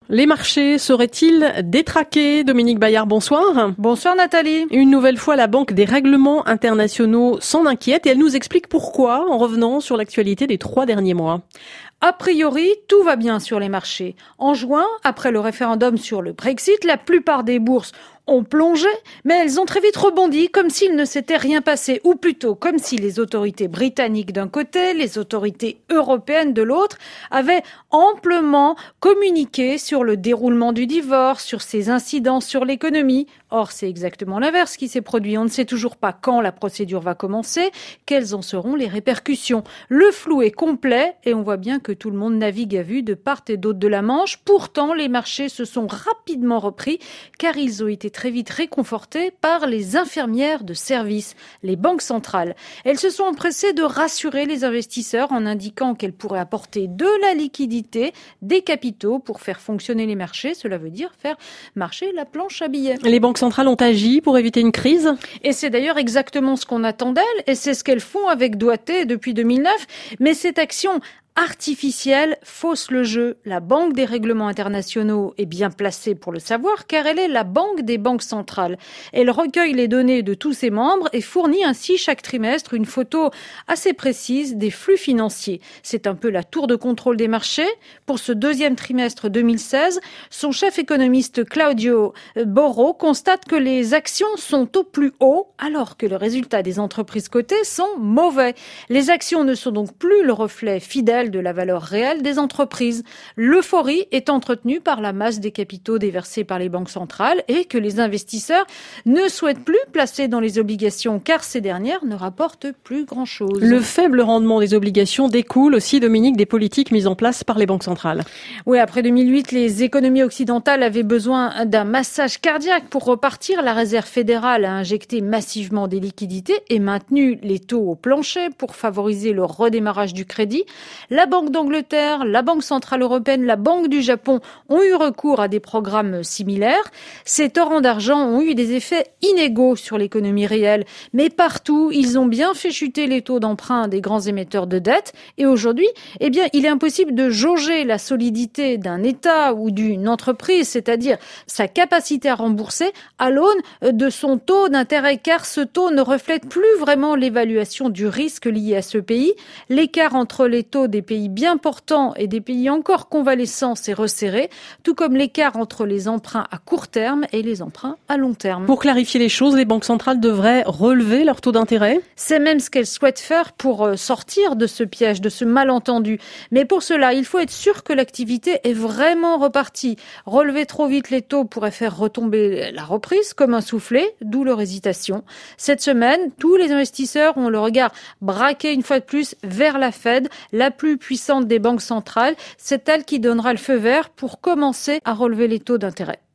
Les marchés seraient-ils détraqués? Dominique Bayard, bonsoir. Bonsoir Nathalie. Une nouvelle fois, la Banque des règlements internationaux s'en inquiète et elle nous explique pourquoi en revenant sur l'actualité des 3 derniers mois. A priori, tout va bien sur les marchés. En juin, après le référendum sur le Brexit, la plupart des bourses ont plongé, mais elles ont très vite rebondi comme s'il ne s'était rien passé, ou plutôt comme si les autorités britanniques d'un côté, les autorités européennes de l'autre, avaient amplement communiqué sur le déroulement du divorce, sur ses incidences sur l'économie. Or, c'est exactement l'inverse qui s'est produit. On ne sait toujours pas quand la procédure va commencer, quelles en seront les répercussions. Le flou est complet et on voit bien que tout le monde navigue à vue de part et d'autre de la Manche. Pourtant, les marchés se sont rapidement repris car ils ont été très vite réconfortés par les infirmières de service, les banques centrales. Elles se sont empressées de rassurer les investisseurs en indiquant qu'elles pourraient apporter de la liquidité, des capitaux pour faire fonctionner les marchés. Cela veut dire faire marcher la planche à billets. Les banques centrales ont agi pour éviter une crise. Et c'est d'ailleurs exactement ce qu'on attend d'elles et c'est ce qu'elles font avec doigté depuis 2009. Mais cette action artificielle fausse le jeu. La Banque des règlements internationaux est bien placée pour le savoir car elle est la banque des banques centrales. Elle recueille les données de tous ses membres et fournit ainsi chaque trimestre une photo assez précise des flux financiers. C'est un peu la tour de contrôle des marchés. Pour ce deuxième trimestre 2016, son chef économiste Claudio Borro constate que les actions sont au plus haut alors que le résultat des entreprises cotées sont mauvais. Les actions ne sont donc plus le reflet fidèle de la valeur réelle des entreprises. L'euphorie est entretenue par la masse des capitaux déversés par les banques centrales et que les investisseurs ne souhaitent plus placer dans les obligations car ces dernières ne rapportent plus grand-chose. Le faible rendement des obligations découle aussi, Dominique, des politiques mises en place par les banques centrales. Oui, après 2008, les économies occidentales avaient besoin d'un massage cardiaque pour repartir. La Réserve fédérale a injecté massivement des liquidités et maintenu les taux au plancher pour favoriser le redémarrage du crédit. La Banque d'Angleterre, la Banque centrale européenne, la Banque du Japon ont eu recours à des programmes similaires. Ces torrents d'argent ont eu des effets inégaux sur l'économie réelle. Mais partout, ils ont bien fait chuter les taux d'emprunt des grands émetteurs de dette. Et aujourd'hui, il est impossible de jauger la solidité d'un État ou d'une entreprise, c'est-à-dire sa capacité à rembourser, à l'aune de son taux d'intérêt, car ce taux ne reflète plus vraiment l'évaluation du risque lié à ce pays. L'écart entre les taux des pays bien portants et des pays encore convalescents s'est resserré, tout comme l'écart entre les emprunts à court terme et les emprunts à long terme. Pour clarifier les choses, les banques centrales devraient relever leur taux d'intérêt. C'est même ce qu'elles souhaitent faire pour sortir de ce piège, de ce malentendu. Mais pour cela, il faut être sûr que l'activité est vraiment repartie. Relever trop vite les taux pourrait faire retomber la reprise comme un soufflet, d'où leur hésitation. Cette semaine, tous les investisseurs ont le regard braqué une fois de plus vers la Fed, la plus puissante des banques centrales. C'est elle qui donnera le feu vert pour commencer à relever les taux d'intérêt.